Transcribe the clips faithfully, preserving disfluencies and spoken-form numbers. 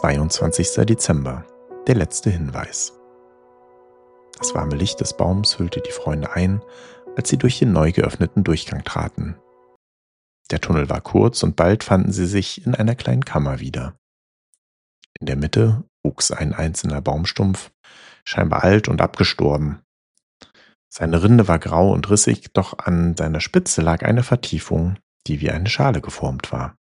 zweiundzwanzigster Dezember, der letzte Hinweis. Das warme Licht des Baums hüllte die Freunde ein, als sie durch den neu geöffneten Durchgang traten. Der Tunnel war kurz und bald fanden sie sich in einer kleinen Kammer wieder. In der Mitte wuchs ein einzelner Baumstumpf, scheinbar alt und abgestorben. Seine Rinde war grau und rissig, doch an seiner Spitze lag eine Vertiefung, die wie eine Schale geformt war.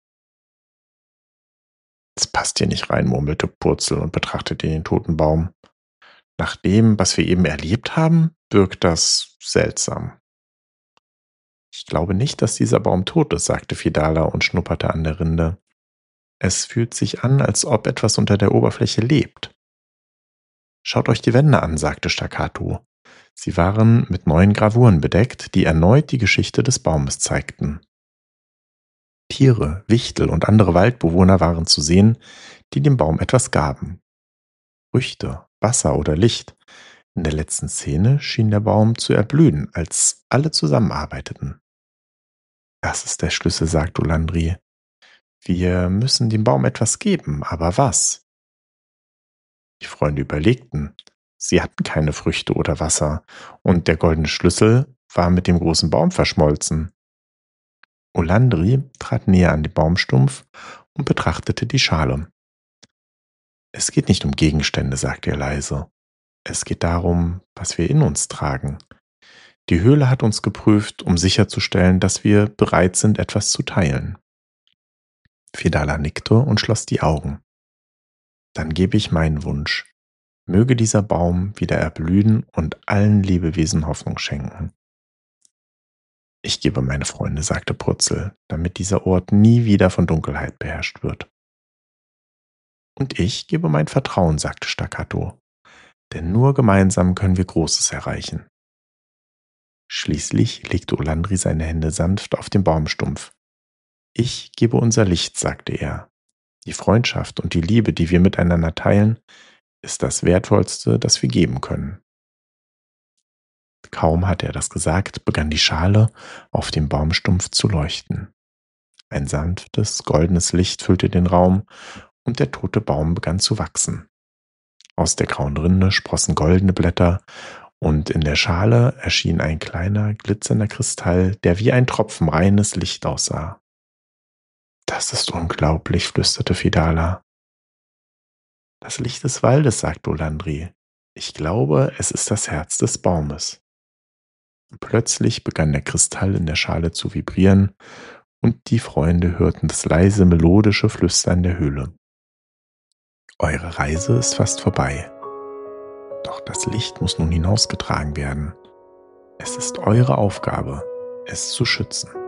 »Das passt hier nicht rein«, murmelte Purzel und betrachtete den toten Baum. »Nach dem, was wir eben erlebt haben, wirkt das seltsam.« »Ich glaube nicht, dass dieser Baum tot ist«, sagte Fidala und schnupperte an der Rinde. »Es fühlt sich an, als ob etwas unter der Oberfläche lebt.« »Schaut euch die Wände an«, sagte Staccato. Sie waren mit neuen Gravuren bedeckt, die erneut die Geschichte des Baumes zeigten. Tiere, Wichtel und andere Waldbewohner waren zu sehen, die dem Baum etwas gaben. Früchte, Wasser oder Licht. In der letzten Szene schien der Baum zu erblühen, als alle zusammenarbeiteten. »Das ist der Schlüssel«, sagte Olandri. »Wir müssen dem Baum etwas geben, aber was?« Die Freunde überlegten. Sie hatten keine Früchte oder Wasser, und der goldene Schlüssel war mit dem großen Baum verschmolzen. Olandri trat näher an den Baumstumpf und betrachtete die Schale. »Es geht nicht um Gegenstände«, sagte er leise. »Es geht darum, was wir in uns tragen. Die Höhle hat uns geprüft, um sicherzustellen, dass wir bereit sind, etwas zu teilen.« Fidala nickte und schloss die Augen. »Dann gebe ich meinen Wunsch. Möge dieser Baum wieder erblühen und allen Lebewesen Hoffnung schenken.« »Ich gebe meine Freunde«, sagte Purzel, »damit dieser Ort nie wieder von Dunkelheit beherrscht wird.« »Und ich gebe mein Vertrauen«, sagte Staccato, »denn nur gemeinsam können wir Großes erreichen.« Schließlich legte Olandri seine Hände sanft auf den Baumstumpf. »Ich gebe unser Licht«, sagte er. »Die Freundschaft und die Liebe, die wir miteinander teilen, ist das Wertvollste, das wir geben können.« Kaum hatte er das gesagt, begann die Schale auf dem Baumstumpf zu leuchten. Ein sanftes, goldenes Licht füllte den Raum, und der tote Baum begann zu wachsen. Aus der grauen Rinde sprossen goldene Blätter, und in der Schale erschien ein kleiner, glitzernder Kristall, der wie ein Tropfen reines Licht aussah. »Das ist unglaublich«, flüsterte Fidala. »Das Licht des Waldes«, sagte Olandri. »Ich glaube, es ist das Herz des Baumes.« Plötzlich begann der Kristall in der Schale zu vibrieren, und die Freunde hörten das leise, melodische Flüstern der Höhle. »Eure Reise ist fast vorbei. Doch das Licht muss nun hinausgetragen werden. Es ist eure Aufgabe, es zu schützen.«